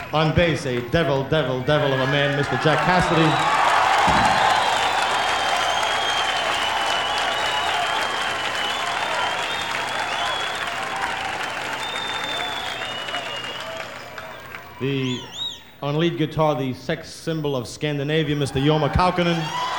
On bass, a devil of a man, Mr. Jack Cassidy. On lead guitar, the sex symbol of Scandinavia, Mr. Jorma Kaukonen.